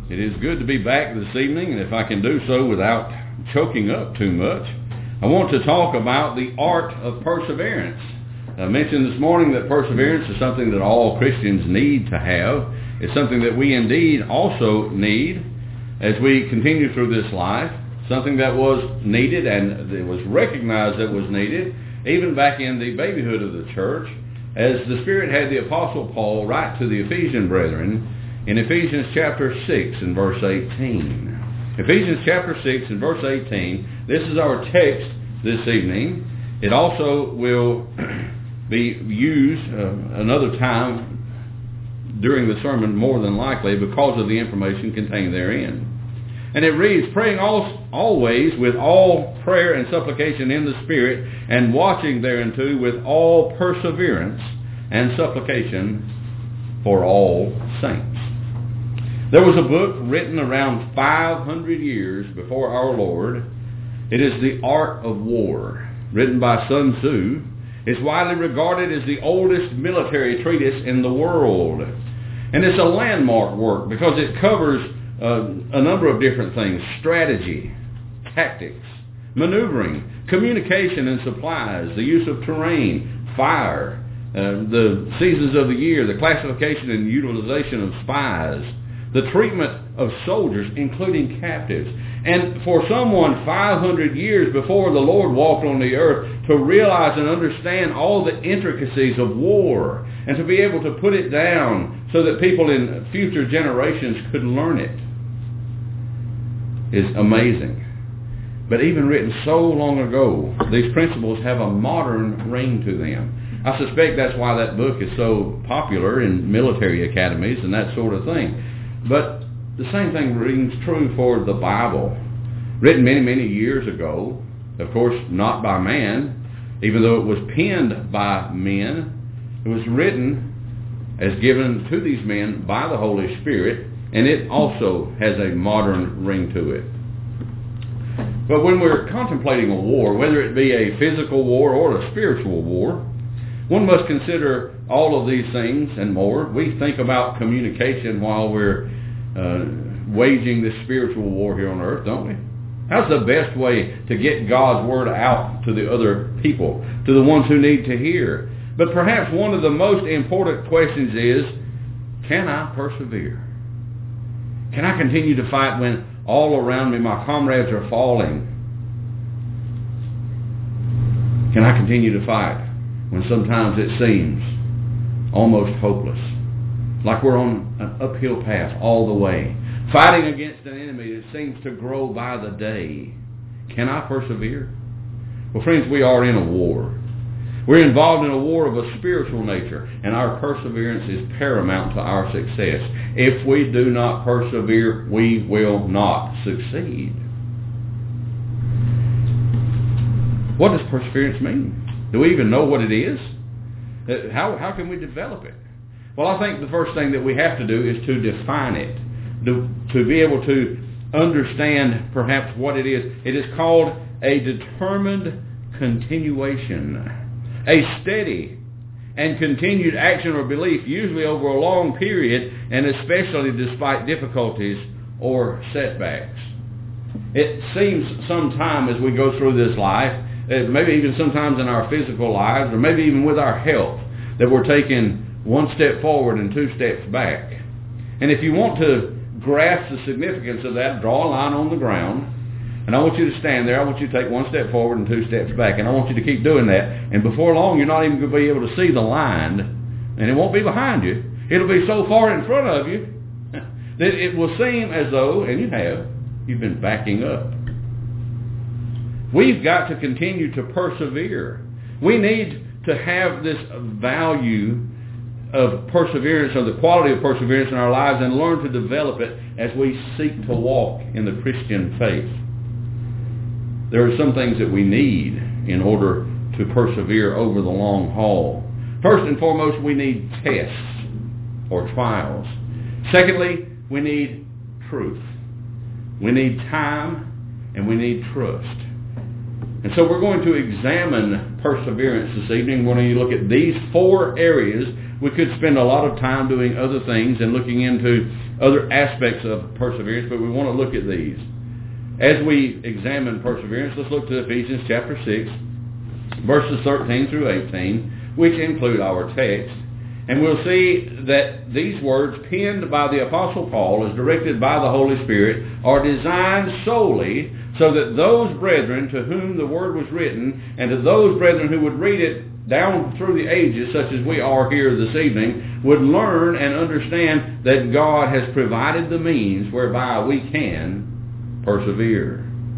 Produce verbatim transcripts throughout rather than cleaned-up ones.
It is good to be back this evening, and if I can do so without choking up too much, I want to talk about the art of perseverance. I mentioned this morning that perseverance is something that all Christians need to have. It's something that we indeed also need as we continue through this life, something that was needed and it was recognized that was needed even back in the babyhood of the church, as the Spirit had the Apostle Paul write to the Ephesian brethren in Ephesians chapter six and verse eighteen. Ephesians chapter six and verse eighteen, this is our text this evening. It also will be used uh, another time during the sermon more than likely because of the information contained therein. And it reads, praying all, always with all prayer and supplication in the Spirit, and watching thereunto with all perseverance and supplication for all saints. There was a book written around five hundred years before our Lord. It is The Art of War, written by Sun Tzu. It's widely regarded as the oldest military treatise in the world. And it's a landmark work because it covers uh, a number of different things: strategy, tactics, maneuvering, communication and supplies, the use of terrain, fire, uh, the seasons of the year, the classification and utilization of spies, the treatment of soldiers, including captives. And for someone five hundred years before the Lord walked on the earth to realize and understand all the intricacies of war and to be able to put it down so that people in future generations could learn it is amazing. But even written so long ago, these principles have a modern ring to them. I suspect that's why that book is so popular in military academies and that sort of thing. But the same thing rings true for the Bible. Written many, many years ago, of course not by man, even though it was penned by men. It was written as given to these men by the Holy Spirit, and it also has a modern ring to it. But when we're contemplating a war, whether it be a physical war or a spiritual war, one must consider all of these things and more. We think about communication while we're uh, waging this spiritual war here on earth, don't we? How's the best way to get God's word out to the other people, to the ones who need to hear? But perhaps one of the most important questions is, can I persevere? Can I continue to fight when all around me my comrades are falling? Can I continue to fight when sometimes it seems almost hopeless, like we're on an uphill path all the way, fighting against an enemy that seems to grow by the day? Can I persevere? Well, friends, we are in a war. We're involved in a war of a spiritual nature, and our perseverance is paramount to our success. If we do not persevere, we will not succeed. What does perseverance mean? Do we even know what it is? How, how can we develop it? Well, I think the first thing that we have to do is to define it, to, to be able to understand perhaps what it is. It is called a determined continuation, a steady and continued action or belief, usually over a long period, and especially despite difficulties or setbacks. It seems sometime as we go through this life, maybe even sometimes in our physical lives, or maybe even with our health, that we're taking one step forward and two steps back. And if you want to grasp the significance of that, draw a line on the ground, and I want you to stand there. I want you to take one step forward and two steps back, and I want you to keep doing that. And before long, you're not even going to be able to see the line, and it won't be behind you. It'll be so far in front of you that it will seem as though, and you have, you've been backing up. We've got to continue to persevere. We need to have this value of perseverance, or the quality of perseverance in our lives, and learn to develop it as we seek to walk in the Christian faith. There are some things that we need in order to persevere over the long haul. First and foremost, we need tests or trials. Secondly, we need truth. We need time, and we need trust. And so we're going to examine perseverance this evening. We're going to look at these four areas. We could spend a lot of time doing other things and looking into other aspects of perseverance, but we want to look at these. As we examine perseverance, let's look to Ephesians chapter six, verses thirteen through eighteen, which include our text. And we'll see that these words penned by the Apostle Paul as directed by the Holy Spirit are designed solely so that those brethren to whom the word was written and to those brethren who would read it down through the ages, such as we are here this evening, would learn and understand that God has provided the means whereby we can persevere.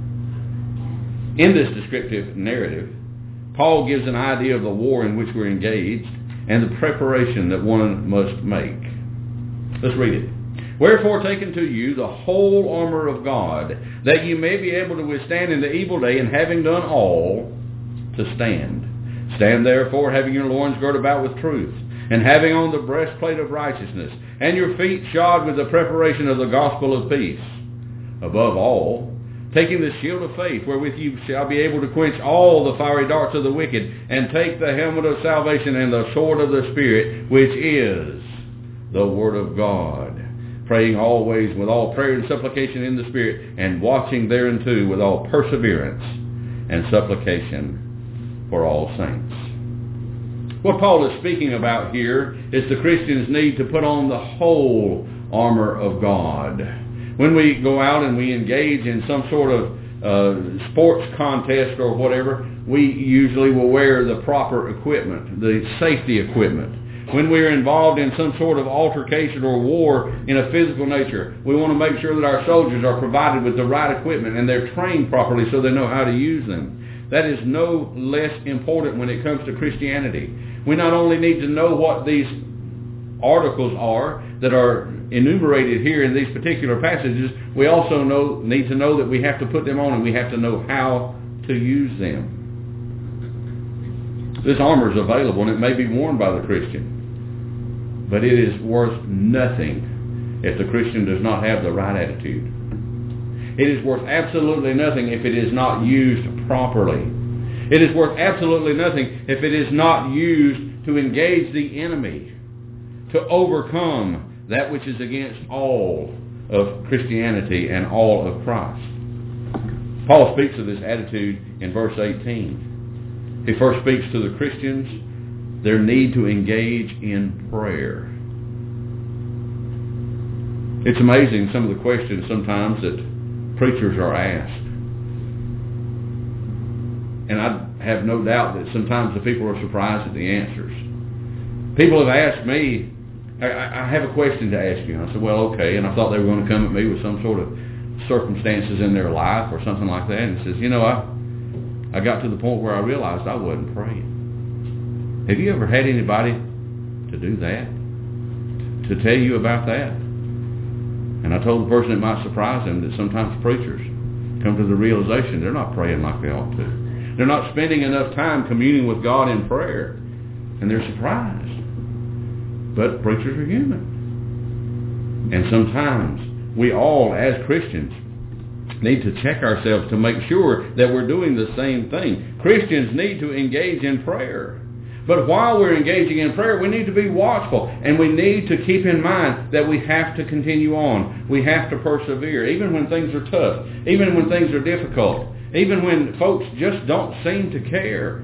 In this descriptive narrative, Paul gives an idea of the war in which we're engaged and the preparation that one must make. Let's read it. Wherefore take unto you the whole armor of God, that you may be able to withstand in the evil day, and having done all, to stand. Stand therefore, having your loins girded about with truth, and having on the breastplate of righteousness, and your feet shod with the preparation of the gospel of peace. Above all, taking the shield of faith, wherewith you shall be able to quench all the fiery darts of the wicked, and take the helmet of salvation and the sword of the Spirit, which is the Word of God, praying always with all prayer and supplication in the Spirit, and watching thereunto with all perseverance and supplication for all saints. What Paul is speaking about here is the Christian's need to put on the whole armor of God. When we go out and we engage in some sort of uh, sports contest or whatever, we usually will wear the proper equipment, the safety equipment. When we are involved in some sort of altercation or war in a physical nature, we want to make sure that our soldiers are provided with the right equipment and they're trained properly so they know how to use them. That is no less important when it comes to Christianity. We not only need to know what these articles are that are enumerated here in these particular passages, we also know, need to know that we have to put them on and we have to know how to use them. This armor is available and it may be worn by the Christian, but it is worth nothing if the Christian does not have the right attitude. It is worth absolutely nothing if it is not used properly. It is worth absolutely nothing if it is not used to engage the enemy, to overcome that which is against all of Christianity and all of Christ. Paul speaks of this attitude in verse eighteen. He first speaks to the Christians, their need to engage in prayer. It's amazing some of the questions sometimes that preachers are asked. And I have no doubt that sometimes the people are surprised at the answers. People have asked me, I, I have a question to ask you. And I said, well, okay. And I thought they were going to come at me with some sort of circumstances in their life or something like that. And he says, you know, I, I got to the point where I realized I wasn't praying. Have you ever had anybody to do that? To tell you about that? And I told the person it might surprise them that sometimes preachers come to the realization they're not praying like they ought to. They're not spending enough time communing with God in prayer. And they're surprised. But preachers are human. And sometimes we all, as Christians, need to check ourselves to make sure that we're doing the same thing. Christians need to engage in prayer. But while we're engaging in prayer, we need to be watchful. And we need to keep in mind that we have to continue on. We have to persevere, even when things are tough, even when things are difficult, even when folks just don't seem to care.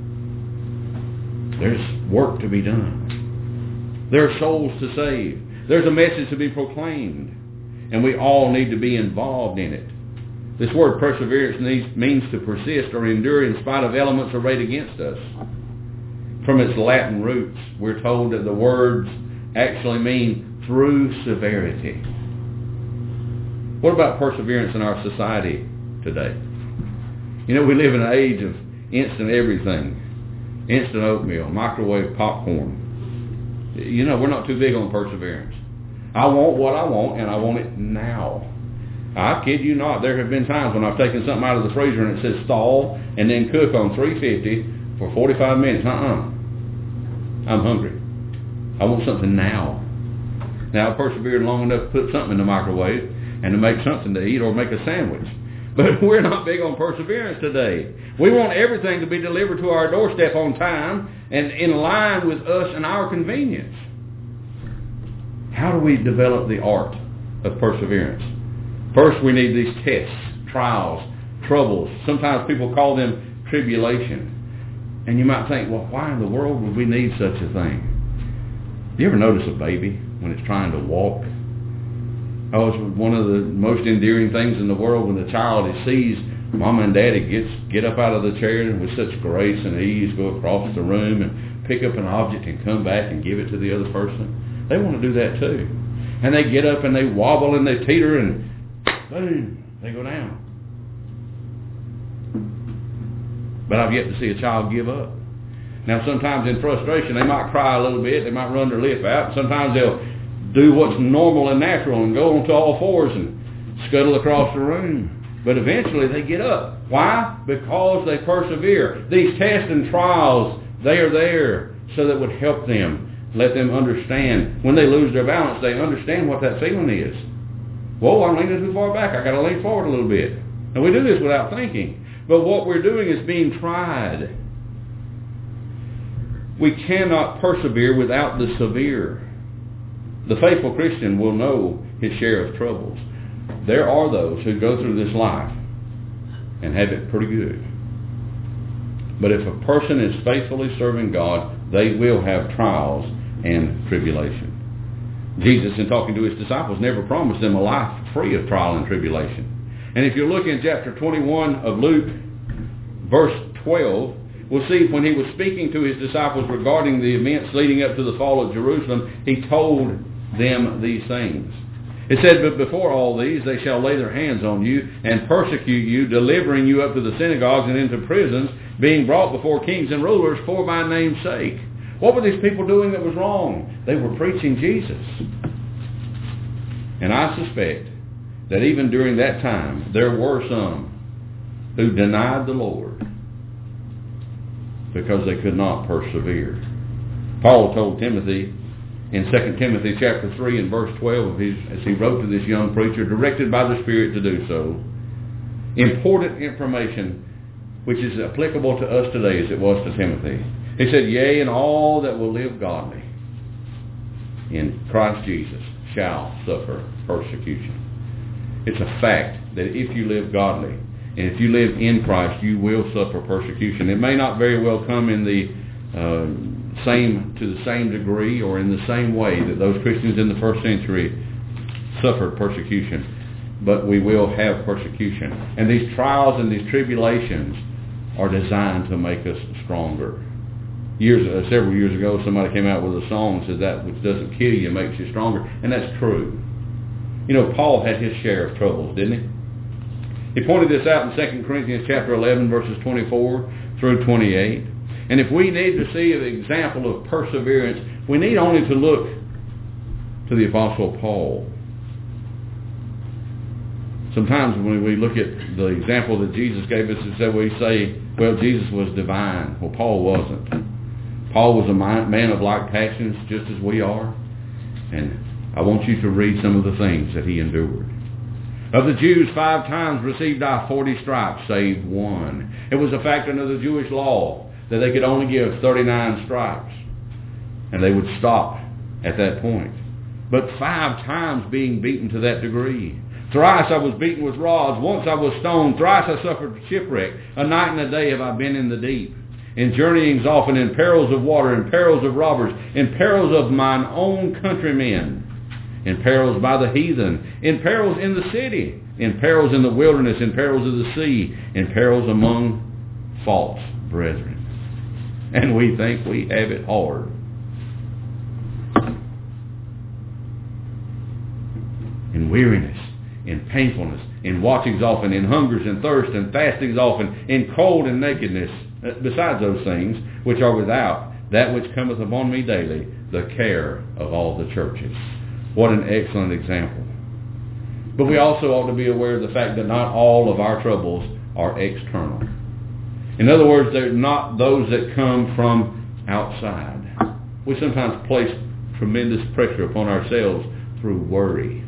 There's work to be done. There are souls to save. There's a message to be proclaimed. And we all need to be involved in it. This word perseverance needs, means to persist or endure in spite of elements arrayed against us. From its Latin roots, we're told that the words actually mean through severity. What about perseverance in our society today? You know, we live in an age of instant everything. Instant oatmeal, microwave popcorn. You know, we're not too big on perseverance. I want what I want, and I want it now. I kid you not. There have been times when I've taken something out of the freezer and it says thaw and then cook on three fifty for forty-five minutes. Uh-uh. I'm hungry. I want something now. Now, I've persevered long enough to put something in the microwave and to make something to eat or make a sandwich. But we're not big on perseverance today. We want everything to be delivered to our doorstep on time and in line with us and our convenience. How do we develop the art of perseverance? First, we need these tests, trials, troubles. Sometimes people call them tribulation. And you might think, well, why in the world would we need such a thing? Do you ever notice a baby when it's trying to walk? Oh, it's one of the most endearing things in the world when the child sees Mama and Daddy gets get up out of the chair and with such grace and ease go across the room and pick up an object and come back and give it to the other person. They want to do that too. And they get up and they wobble and they teeter and boom, they go down. But I've yet to see a child give up. Now sometimes in frustration they might cry a little bit, they might run their lip out. Sometimes they'll do what's normal and natural and go onto all fours and scuttle across the room. But eventually they get up. Why? Because they persevere. These tests and trials, they are there so that it would help them, let them understand. When they lose their balance, they understand what that feeling is. Whoa, I'm leaning too far back. I got to lean forward a little bit. And we do this without thinking. But what we're doing is being tried. We cannot persevere without the severe. The faithful Christian will know his share of troubles. There are those who go through this life and have it pretty good. But if a person is faithfully serving God, they will have trials and tribulation. Jesus, in talking to his disciples, never promised them a life free of trial and tribulation. And if you look in chapter twenty-one of Luke, verse twelve, we'll see when he was speaking to his disciples regarding the events leading up to the fall of Jerusalem, he told them these things. It said, but before all these, they shall lay their hands on you and persecute you, delivering you up to the synagogues and into prisons, being brought before kings and rulers for my name's sake. What were these people doing that was wrong? They were preaching Jesus. And I suspect that even during that time, there were some who denied the Lord because they could not persevere. Paul told Timothy in Second Timothy chapter three and verse twelve, of his, as he wrote to this young preacher, directed by the Spirit to do so, important information which is applicable to us today as it was to Timothy. He said, yea, and all that will live godly in Christ Jesus shall suffer persecution. It's a fact that if you live godly, and if you live in Christ, you will suffer persecution. It may not very well come in the uh, same to the same degree or in the same way that those Christians in the first century suffered persecution, but we will have persecution. And these trials and these tribulations are designed to make us stronger. Years, uh, several years ago, somebody came out with a song that says that which doesn't kill you makes you stronger, and that's true. You know, Paul had his share of troubles, didn't he? He pointed this out in Second Corinthians chapter eleven, verses twenty-four through twenty-eight. And if we need to see an example of perseverance, we need only to look to the Apostle Paul. Sometimes when we look at the example that Jesus gave us, we say, well, Jesus was divine. Well, Paul wasn't. Paul was a man of like passions, just as we are. And I want you to read some of the things that he endured. Of the Jews, five times received I forty stripes, save one. It was a fact under the Jewish law that they could only give thirty-nine stripes. And they would stop at that point. But five times being beaten to that degree. Thrice I was beaten with rods. Once I was stoned. Thrice I suffered shipwreck. A night and a day have I been in the deep. In journeyings often, in perils of water, in perils of robbers, in perils of mine own countrymen, in perils by the heathen, in perils in the city, in perils in the wilderness, in perils of the sea, in perils among false brethren. And we think we have it hard. In weariness, in painfulness, in watchings often, in hungers and thirst, and fastings often, in cold and nakedness, besides those things which are without, that which cometh upon me daily, the care of all the churches. What an excellent example. But we also ought to be aware of the fact that not all of our troubles are external. In other words, they're not those that come from outside. We sometimes place tremendous pressure upon ourselves through worry.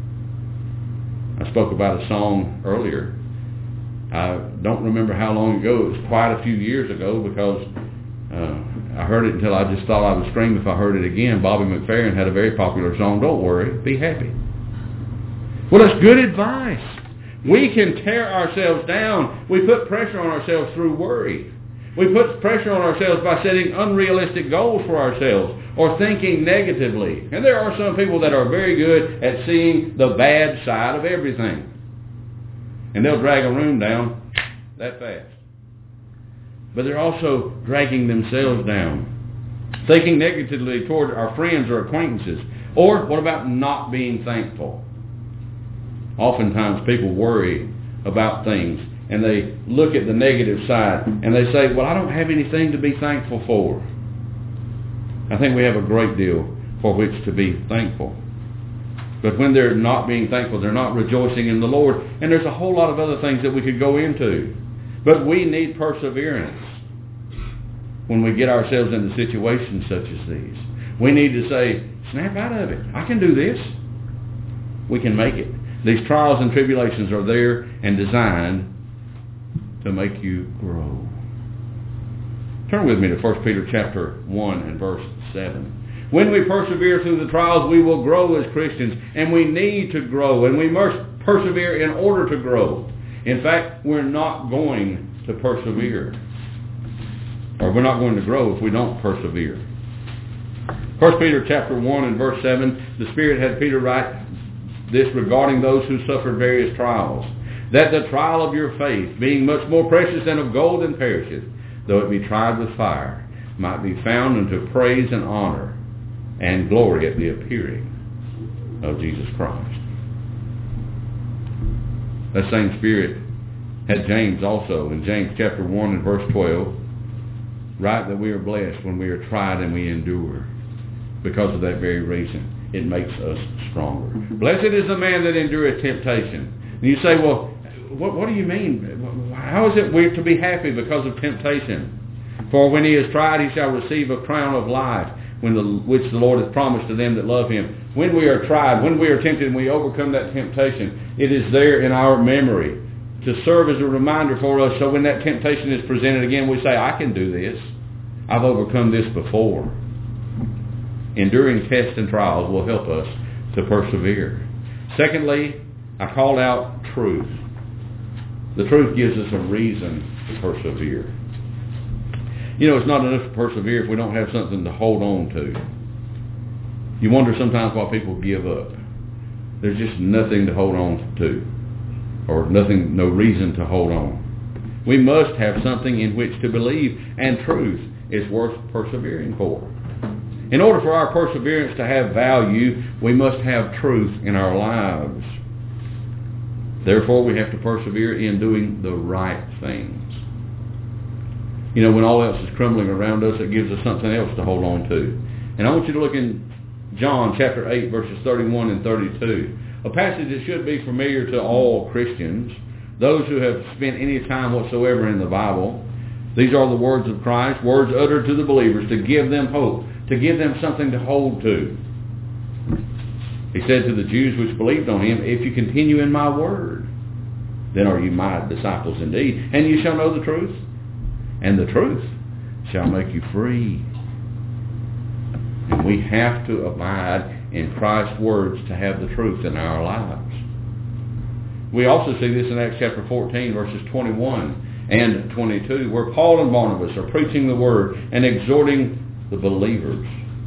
I spoke about a song earlier. I don't remember how long ago. It was quite a few years ago because uh, I heard it until I just thought I would scream if I heard it again. Bobby McFerrin had a very popular song, Don't Worry, Be Happy. Well, that's good advice. We can tear ourselves down. We put pressure on ourselves through worry. We put pressure on ourselves by setting unrealistic goals for ourselves or thinking negatively. And there are some people that are very good at seeing the bad side of everything. And they'll drag a room down that fast. But they're also dragging themselves down, thinking negatively toward our friends or acquaintances. Or what about not being thankful? Oftentimes people worry about things and they look at the negative side and they say, well, I don't have anything to be thankful for. I think we have a great deal for which to be thankful. But when they're not being thankful, they're not rejoicing in the Lord. And there's a whole lot of other things that we could go into. But we need perseverance when we get ourselves into situations such as these. We need to say, snap out of it. I can do this. We can make it. These trials and tribulations are there and designed to make you grow. Turn with me to First Peter chapter one and verse seven. When we persevere through the trials, we will grow as Christians, and we need to grow, and we must persevere in order to grow. In fact, we're not going to persevere, or we're not going to grow if we don't persevere. First Peter chapter one and verse seven, the Spirit had Peter write this regarding those who suffered various trials, that the trial of your faith, being much more precious than of gold that perisheth, though it be tried with fire, might be found unto praise and honor and glory at the appearing of Jesus Christ. That same Spirit had James also, in James chapter one and verse twelve, write that we are blessed when we are tried and we endure. Because of that very reason, it makes us stronger. Blessed is the man that endureth temptation. And you say, well, what, what do you mean? How is it we're to be happy because of temptation? For when he is tried, he shall receive a crown of life, when the, which the Lord hath promised to them that love him. When we are tried, when we are tempted and we overcome that temptation, it is there in our memory to serve as a reminder for us. So when that temptation is presented again, we say, I can do this. I've overcome this before. Enduring tests and trials will help us to persevere. Secondly, I called out truth. The truth gives us a reason to persevere. You know, it's not enough to persevere if we don't have something to hold on to. You wonder sometimes why people give up. There's just nothing to hold on to, or nothing, no reason to hold on. We must have something in which to believe, and truth is worth persevering for. In order for our perseverance to have value, we must have truth in our lives. Therefore, we have to persevere in doing the right things. You know, when all else is crumbling around us, it gives us something else to hold on to. And I want you to look in John chapter eight, verses thirty-one and thirty-two. A passage that should be familiar to all Christians, those who have spent any time whatsoever in the Bible. These are the words of Christ, words uttered to the believers to give them hope, to give them something to hold to. He said to the Jews which believed on him, if you continue in my word, then are you my disciples indeed, and you shall know the truth, and the truth shall make you free. And we have to abide in Christ's words to have the truth in our lives. We also see this in Acts chapter fourteen, verses twenty-one and twenty-two, where Paul and Barnabas are preaching the word and exhorting the believers.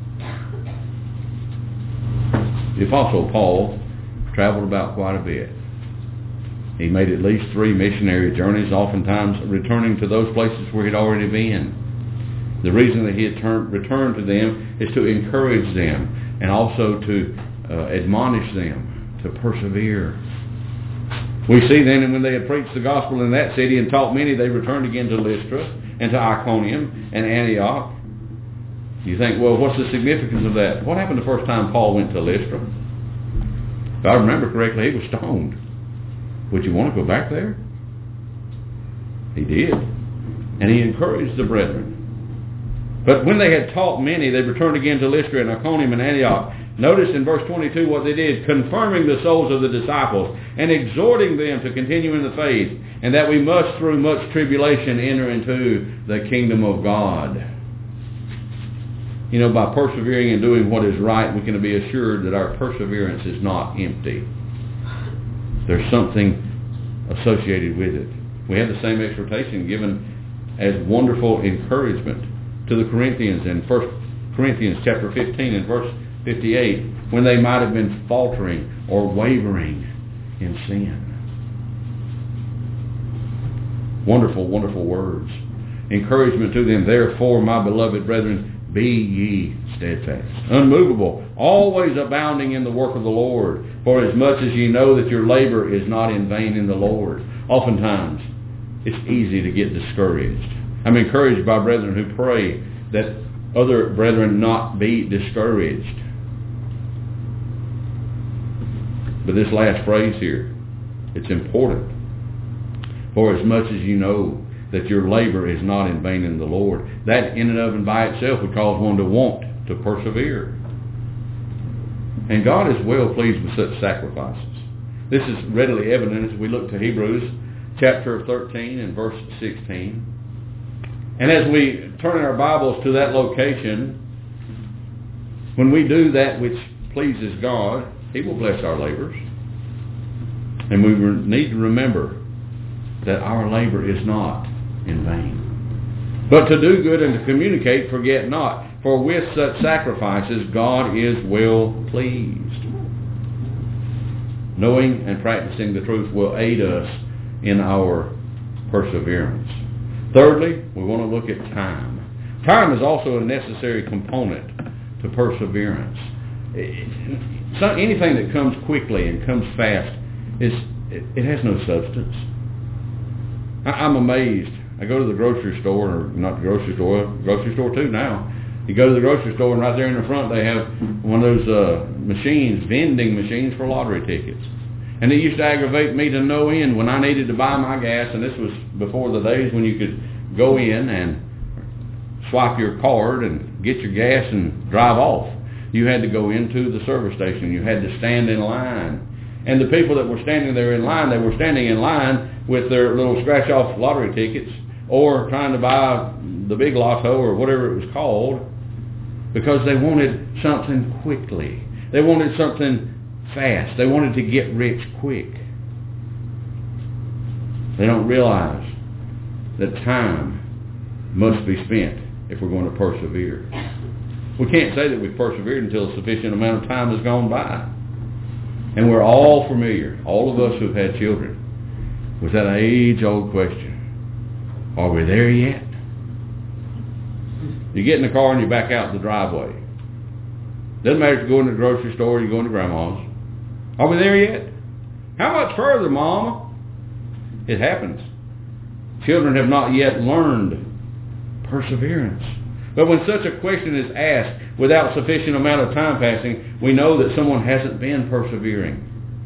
The Apostle Paul traveled about quite a bit. He made at least three missionary journeys, oftentimes returning to those places where he'd already been. The reason that he had turned, returned to them is to encourage them and also to uh, admonish them to persevere. We see then, and when they had preached the gospel in that city and taught many, they returned again to Lystra and to Iconium and Antioch. You think, well, what's the significance of that? What happened the first time Paul went to Lystra? If I remember correctly, he was stoned. Would you want to go back there? He did. And he encouraged the brethren. But when they had taught many, they returned again to Lystra and Iconium and Antioch. Notice in verse twenty-two what they did, confirming the souls of the disciples and exhorting them to continue in the faith, and that we must through much tribulation enter into the kingdom of God. You know, by persevering and doing what is right, we can be assured that our perseverance is not empty. There's something associated with it. We have the same exhortation given as wonderful encouragement to the Corinthians in First Corinthians chapter fifteen and verse fifty-eight, when they might have been faltering or wavering in sin. Wonderful, wonderful words. Encouragement to them, therefore, my beloved brethren, be ye steadfast, unmovable, always abounding in the work of the Lord, for as much as ye know that your labor is not in vain in the Lord. Oftentimes, it's easy to get discouraged. I'm encouraged by brethren who pray that other brethren not be discouraged. But this last phrase here, it's important. For as much as you know that your labor is not in vain in the Lord. That in and of and by itself would cause one to want to persevere. And God is well pleased with such sacrifices. This is readily evident as we look to Hebrews chapter thirteen and verse sixteen. And as we turn our Bibles to that location, when we do that which pleases God, He will bless our labors. And we need to remember that our labor is not in vain. But to do good and to communicate, forget not. For with such sacrifices, God is well pleased. Knowing and practicing the truth will aid us in our perseverance. Thirdly, we want to look at time. Time is also a necessary component to perseverance. So anything that comes quickly and comes fast, is it, it has no substance. I, I'm amazed. I go to the grocery store, or not the grocery store, grocery store too now. You go to the grocery store and right there in the front they have one of those uh, machines, vending machines for lottery tickets. And it used to aggravate me to no end when I needed to buy my gas, and this was before the days when you could go in and swipe your card and get your gas and drive off. You had to go into the service station. You had to stand in line. And the people that were standing there in line, they were standing in line with their little scratch-off lottery tickets or trying to buy the big lotto or whatever it was called because they wanted something quickly. They wanted something fast. They wanted to get rich quick. They don't realize that time must be spent if we're going to persevere. We can't say that we've persevered until a sufficient amount of time has gone by. And we're all familiar, all of us who've had children, with that age-old question, are we there yet? You get in the car and you back out the driveway. Doesn't matter if you go in the grocery store or you go into grandma's. Are we there yet? How much further, Mama? It happens. Children have not yet learned perseverance. But when such a question is asked without sufficient amount of time passing, we know that someone hasn't been persevering.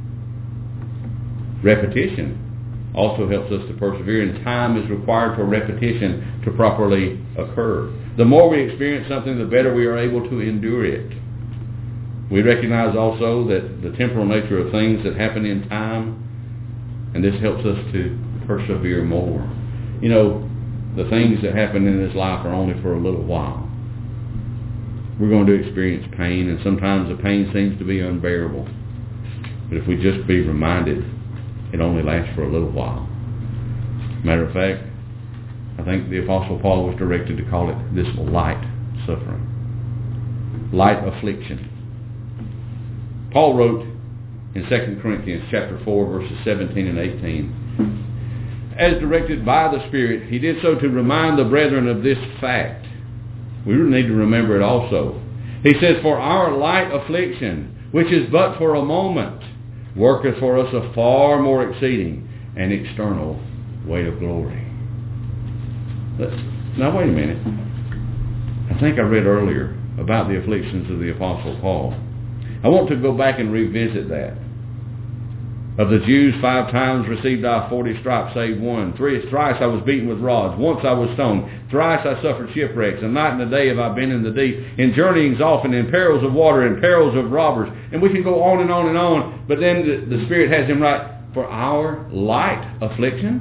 Repetition also helps us to persevere, and time is required for repetition to properly occur. The more we experience something, the better we are able to endure it. We recognize also that the temporal nature of things that happen in time, and this helps us to persevere more. You know, the things that happen in this life are only for a little while. We're going to experience pain, and sometimes the pain seems to be unbearable. But if we just be reminded, it only lasts for a little while. Matter of fact, I think the Apostle Paul was directed to call it this light suffering, light affliction. Paul wrote in Second Corinthians chapter four, verses seventeen and eighteen, as directed by the Spirit, he did so to remind the brethren of this fact. We need to remember it also. He says, for our light affliction, which is but for a moment, worketh for us a far more exceeding and external weight of glory. But, now wait a minute. I think I read earlier about the afflictions of the Apostle Paul. I want to go back and revisit that. Of the Jews, five times received I forty stripes, save one. Three, thrice I was beaten with rods. Once I was stoned. Thrice I suffered shipwrecks. A night and a day have I been in the deep. In journeyings often, in perils of water, in perils of robbers. And we can go on and on and on. But then the, the Spirit has him write, for our light affliction,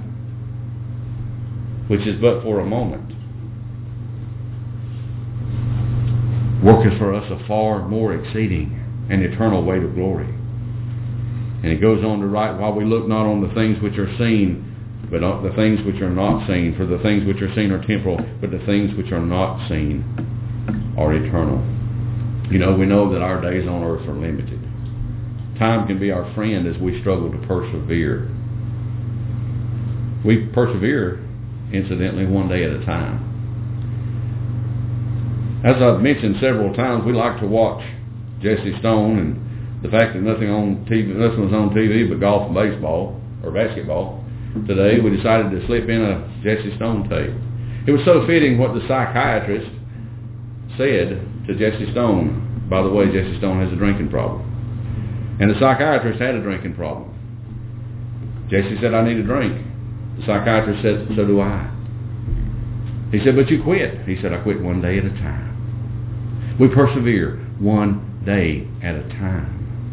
which is but for a moment. worketh for us a far more exceeding and eternal weight of glory. And it goes on to write, while we look not on the things which are seen, but on the things which are not seen. For the things which are seen are temporal, but the things which are not seen are eternal. You know, we know that our days on earth are limited. Time can be our friend as we struggle to persevere. We persevere, incidentally, one day at a time. As I've mentioned several times, we like to watch Jesse Stone, and the fact that nothing on T V, nothing was on T V but golf and baseball or basketball. Today, we decided to slip in a Jesse Stone tape. It was so fitting what the psychiatrist said to Jesse Stone. By the way, Jesse Stone has a drinking problem. And the psychiatrist had a drinking problem. Jesse said, I need a drink. The psychiatrist said, so do I. He said, but you quit. He said, I quit one day at a time. We persevere one day at a time.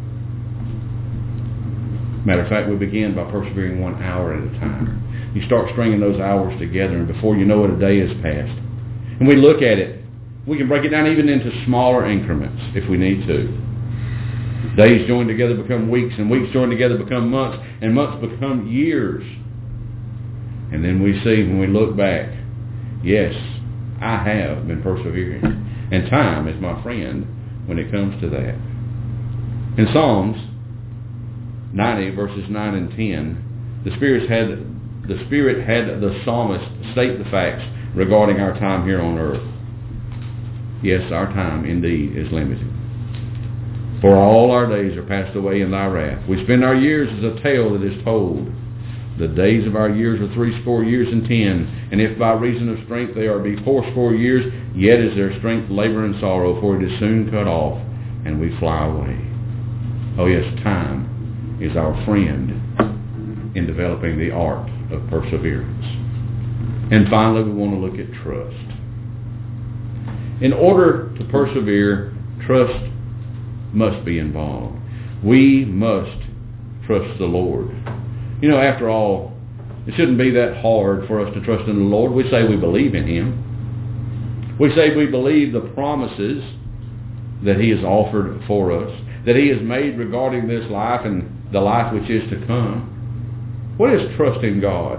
Matter of fact, we begin by persevering one hour at a time. You start stringing those hours together, and before you know it, a day has passed. And we look at it. We can break it down even into smaller increments if we need to. Days joined together become weeks, and weeks joined together become months, and months become years. And then we see, when we look back, yes, I have been persevering. And time is my friend when it comes to that. In Psalms ninety, verses nine and ten, the Spirit had the Spirit had the psalmist state the facts regarding our time here on earth. Yes, our time indeed is limited. For all our days are passed away in thy wrath. We spend our years as a tale that is told. The days of our years are threescore years and ten, and if by reason of strength they are be fourscore years, yet is their strength labor and sorrow, for it is soon cut off, and we fly away. Oh yes, time is our friend in developing the art of perseverance. And finally, we want to look at trust. In order to persevere, trust must be involved. We must trust the Lord. You know, after all, it shouldn't be that hard for us to trust in the Lord. We say we believe in Him. We say we believe the promises that He has offered for us, that He has made regarding this life and the life which is to come. What is trusting God?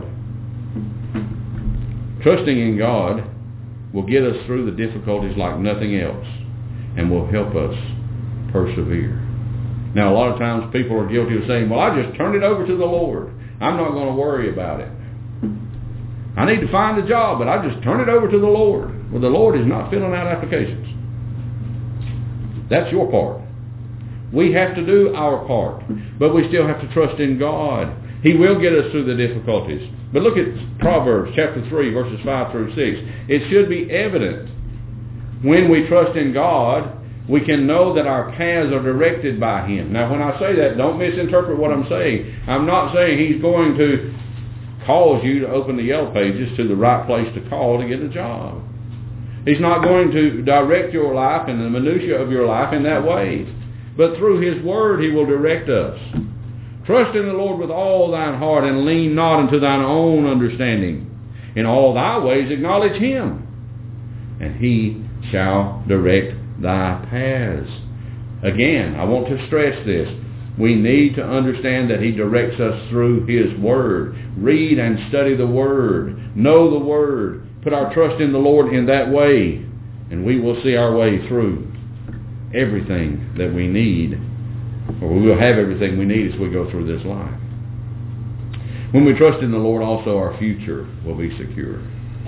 Trusting in God will get us through the difficulties like nothing else and will help us persevere. Now, a lot of times people are guilty of saying, well, I just turned it over to the Lord. I'm not going to worry about it. I need to find a job, but I just turn it over to the Lord. Well, the Lord is not filling out applications. That's your part. We have to do our part, but we still have to trust in God. He will get us through the difficulties. But look at Proverbs chapter three, verses five through six. It should be evident when we trust in God, we can know that our paths are directed by Him. Now, when I say that, don't misinterpret what I'm saying. I'm not saying He's going to cause you to open the Yellow Pages to the right place to call to get a job. He's not going to direct your life and the minutiae of your life in that way. But through His Word, He will direct us. Trust in the Lord with all thine heart, and lean not unto thine own understanding. In all thy ways acknowledge Him, and He shall direct thy paths. Again, I want to stress this. We need to understand that He directs us through His Word. Read and study the Word. Know the Word. Put our trust in the Lord in that way, and we will see our way through everything that we need, or we will have everything we need as we go through this life. When we trust in the Lord, also our future will be secure.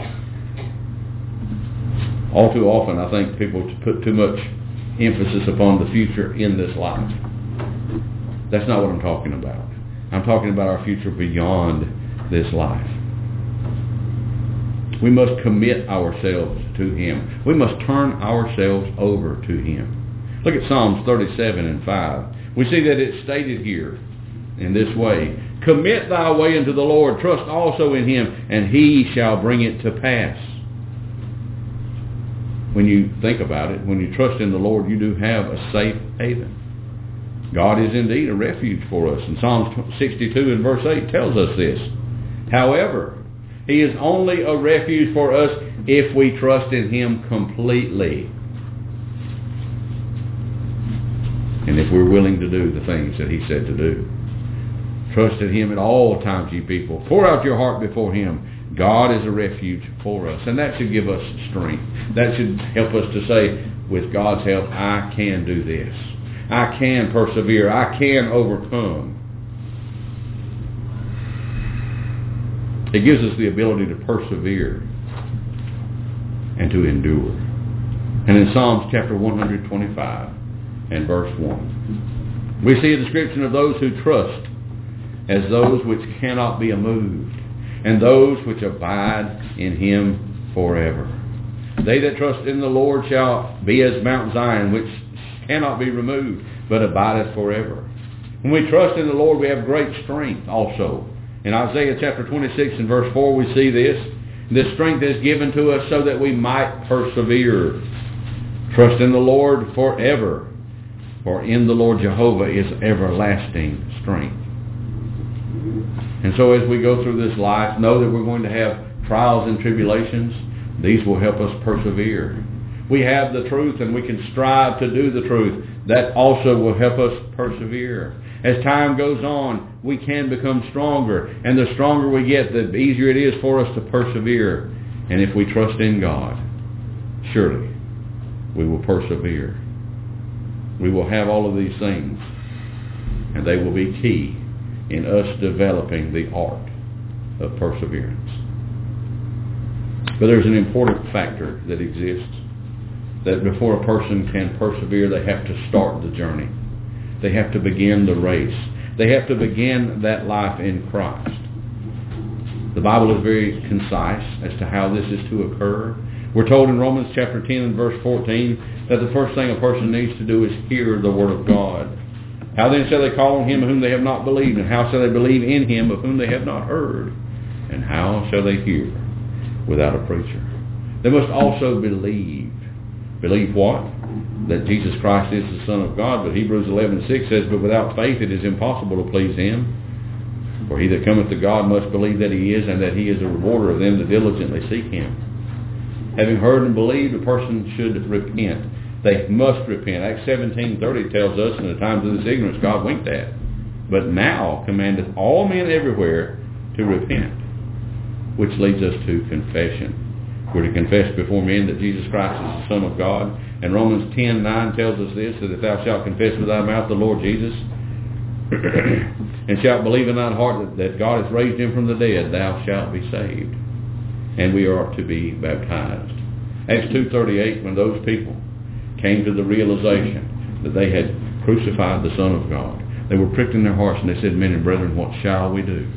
All too often, I think people put too much emphasis upon the future in this life. That's not what I'm talking about. I'm talking about our future beyond this life. We must commit ourselves to Him. We must turn ourselves over to Him. Look at Psalms thirty-seven and five. We see that it's stated here in this way. Commit thy way unto the Lord. Trust also in Him, and He shall bring it to pass. When you think about it, when you trust in the Lord, you do have a safe haven. God is indeed a refuge for us. And Psalms sixty-two and verse eight tells us this. However, He is only a refuge for us if we trust in Him completely. And if we're willing to do the things that he said to do. Trust in him at all times, ye people. Pour out your heart before him. God is a refuge for us. And that should give us strength. That should help us to say, with God's help, I can do this. I can persevere. I can overcome. It gives us the ability to persevere and to endure. And in Psalms chapter one twenty-five and verse one, we see a description of those who trust as those which cannot be moved, and those which abide in him forever. They that trust in the Lord shall be as Mount Zion, which cannot be removed, but abideth forever. When we trust in the Lord, we have great strength also. In Isaiah chapter twenty-six and verse four, we see this. This strength is given to us so that we might persevere. Trust in the Lord forever, for in the Lord Jehovah is everlasting strength. And so as we go through this life, know that we're going to have trials and tribulations. These will help us persevere. We have the truth and we can strive to do the truth. That also will help us persevere. As time goes on, we can become stronger. And the stronger we get, the easier it is for us to persevere. And if we trust in God, surely we will persevere. We will have all of these things. And they will be key in us developing the art of perseverance. But there's an important factor that exists, that before a person can persevere, they have to start the journey. They have to begin the race. They have to begin that life in Christ. The Bible is very concise as to how this is to occur. We're told in Romans chapter ten and verse fourteen that the first thing a person needs to do is hear the Word of God. How then shall they call on him of whom they have not believed? And how shall they believe in him of whom they have not heard? And how shall they hear without a preacher? They must also believe. Believe what? That Jesus Christ is the Son of God. But Hebrews eleven six says, but without faith it is impossible to please him. For he that cometh to God must believe that he is, and that he is a rewarder of them that diligently seek him. Having heard and believed, a person should repent. They must repent. Acts seventeen thirty tells us, in the times of this ignorance God winked at, but now commandeth all men everywhere to repent, which leads us to confession. We're to confess before men that Jesus Christ is the Son of God. And Romans ten nine tells us this, that if thou shalt confess with thy mouth the Lord Jesus, and shalt believe in thine heart that, that God has raised him from the dead, thou shalt be saved. And we are to be baptized. Acts two thirty-eight, when those people came to the realization that they had crucified the Son of God, they were pricked in their hearts, and they said, men and brethren, what shall we do?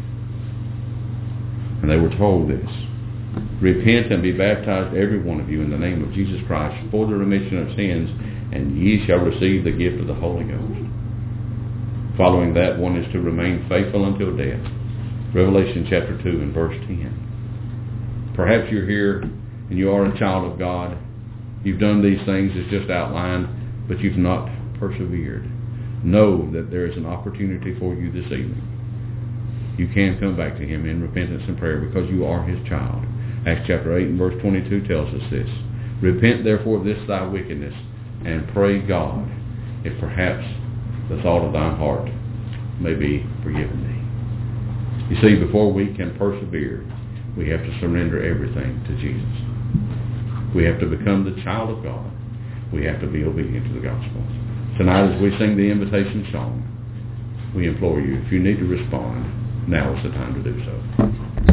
And they were told this, repent and be baptized every one of you in the name of Jesus Christ for the remission of sins, and ye shall receive the gift of the Holy Ghost. Following that, one is to remain faithful until death. Revelation chapter two and verse ten. Perhaps you're here and you are a child of God. You've done these things as just outlined, but you've not persevered. Know that there is an opportunity for you this evening. You can come back to him in repentance and prayer because you are his child. Acts chapter eight and verse twenty-two tells us this. Repent therefore of this thy wickedness, and pray God, if perhaps the thought of thine heart may be forgiven thee. You see, before we can persevere, we have to surrender everything to Jesus. We have to become the child of God. We have to be obedient to the gospel. Tonight, as we sing the invitation song, we implore you, if you need to respond, now is the time to do so.